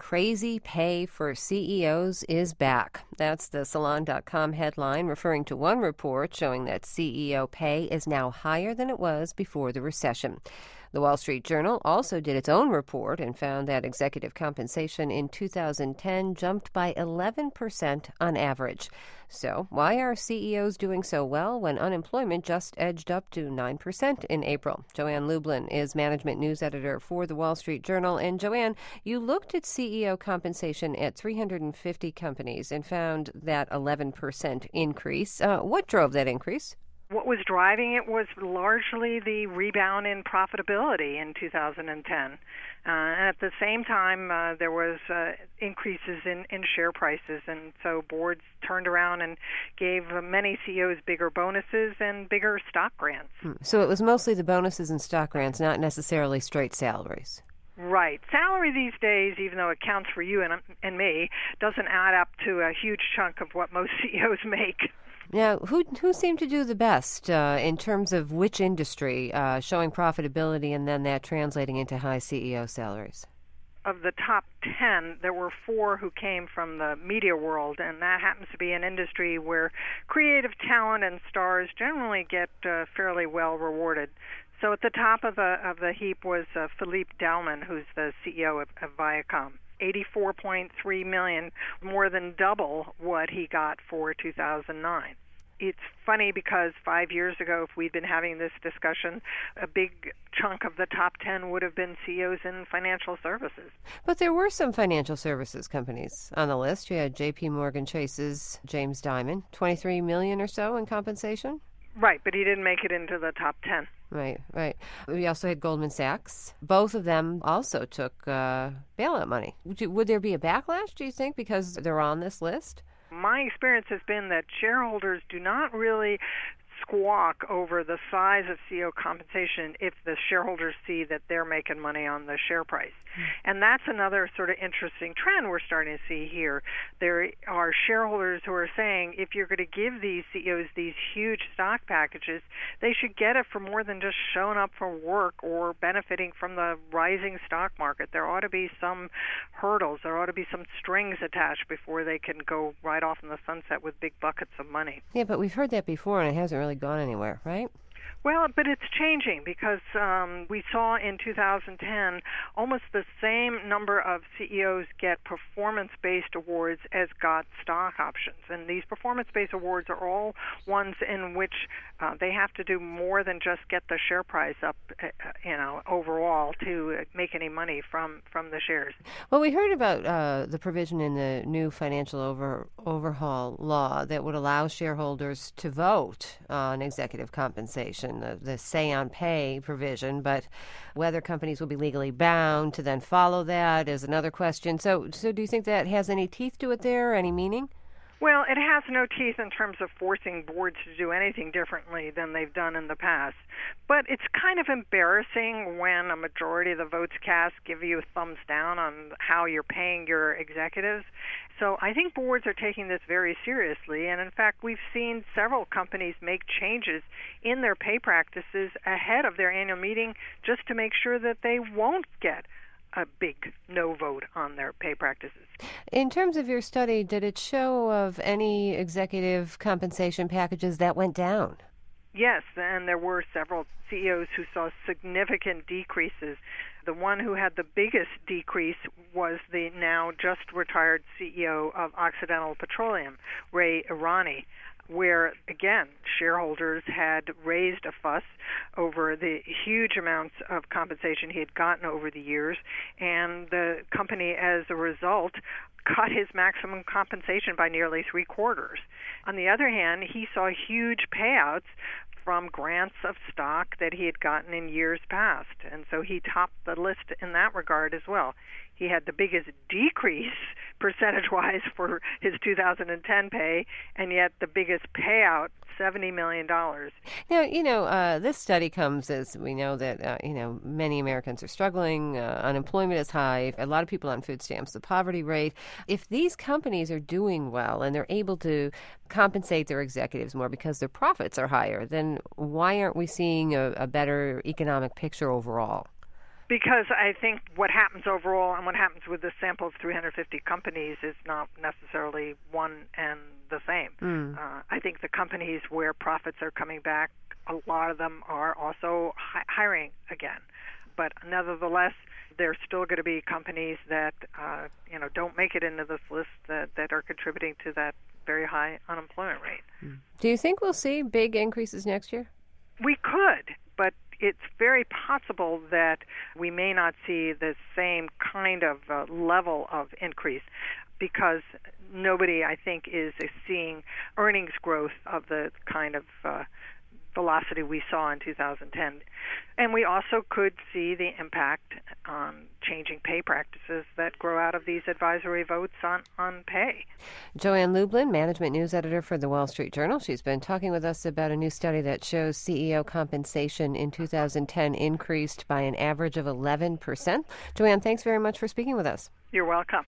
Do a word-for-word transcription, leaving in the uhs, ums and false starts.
crazy pay for C E Os is back. That's the Salon dot com headline, referring to one report showing that C E O pay is now higher than it was before the recession. The Wall Street Journal also did its own report and found that executive compensation in two thousand ten jumped by eleven percent on average. So why are C E Os doing so well when unemployment just edged up to nine percent in April? Joanne Lublin is management news editor for the Wall Street Journal. And Joanne, you looked at C E O compensation at three hundred fifty companies and found that eleven percent increase. Uh, what drove that increase? What was driving it was largely the rebound in profitability in two thousand ten. Uh, and at the same time, uh, there was uh, increases in, in share prices. And so boards turned around and gave many C E Os bigger bonuses and bigger stock grants. Hmm. So it was mostly the bonuses and stock grants, not necessarily straight salaries. Right. Salary these days, even though it counts for you and, and me, doesn't add up to a huge chunk of what most C E Os make. Now, who who seemed to do the best uh, in terms of which industry uh, showing profitability and then that translating into high C E O salaries? Of the top ten, there were four who came from the media world, and that happens to be an industry where creative talent and stars generally get uh, fairly well rewarded. So at the top of the of the heap was uh, Philippe Dauman, who's the C E O of, of Viacom. eighty-four point three million dollars, more than double what he got for two thousand nine. It's funny because five years ago, if we'd been having this discussion, a big chunk of the top ten would have been C E Os in financial services. But there were some financial services companies on the list. You had J P Morgan Chase's James Dimon, twenty-three million dollars or so in compensation. Right, but he didn't make it into the top ten. Right, right. We also had Goldman Sachs. Both of them also took uh, bailout money. Would, you, would there be a backlash, do you think, because they're on this list? My experience has been that shareholders do not really squawk over the size of C E O compensation if the shareholders see that they're making money on the share price. Mm-hmm. And that's another sort of interesting trend we're starting to see here. There are shareholders who are saying if you're going to give these C E Os these huge stock packages, they should get it for more than just showing up for work or benefiting from the rising stock market. There ought to be some hurdles. There ought to be some strings attached before they can go right off in the sunset with big buckets of money. Yeah, but we've heard that before, and it hasn't really gone anywhere, right? Well, but it's changing because um, we saw in two thousand ten almost the same number of C E Os get performance-based awards as got stock options. And these performance-based awards are all ones in which uh, they have to do more than just get the share price up, uh, you know, overall to make any money from, from the shares. Well, we heard about uh, the provision in the new financial over, overhaul law that would allow shareholders to vote on executive compensation. The, the say on pay provision, but whether companies will be legally bound to then follow that is another question. So, so do you think that has any teeth to it there, any meaning? Well, it has no teeth in terms of forcing boards to do anything differently than they've done in the past. But it's kind of embarrassing when a majority of the votes cast give you a thumbs down on how you're paying your executives. So I think boards are taking this very seriously. And in fact, we've seen several companies make changes in their pay practices ahead of their annual meeting just to make sure that they won't get a big no vote on their pay practices. In terms of your study, did it show of any executive compensation packages that went down? Yes, and there were several C E Os who saw significant decreases. The one who had the biggest decrease was the now just retired C E O of Occidental Petroleum, Ray Irani, where, again, shareholders had raised a fuss over the huge amounts of compensation he had gotten over the years, and the company, as a result, cut his maximum compensation by nearly three quarters. On the other hand, he saw huge payouts from grants of stock that he had gotten in years past, and so he topped the list in that regard as well. He had the biggest decrease percentage-wise for his two thousand ten pay, and yet the biggest payout, seventy million dollars. Now, you know, uh, this study comes as we know that, uh, you know, many Americans are struggling. Uh, unemployment is high. A lot of people on food stamps. The poverty rate. If these companies are doing well and they're able to compensate their executives more because their profits are higher, then why aren't we seeing a, a better economic picture overall? Because I think what happens overall and what happens with the sample of three hundred fifty companies is not necessarily one and the same. Mm. Uh, I think the companies where profits are coming back, a lot of them are also hi- hiring again. But nevertheless, there's still going to be companies that uh, you know don't make it into this list that, that are contributing to that very high unemployment rate. Mm. Do you think we'll see big increases next year? We could, but it's very possible that we may not see the same kind of uh, level of increase because nobody, I think, is seeing earnings growth of the kind of uh, velocity we saw in two thousand ten. And we also could see the impact on changing pay practices that grow out of these advisory votes on, on pay. Joanne Lublin, management news editor for the Wall Street Journal. She's been talking with us about a new study that shows C E O compensation in two thousand ten increased by an average of eleven percent. Joanne, thanks very much for speaking with us. You're welcome.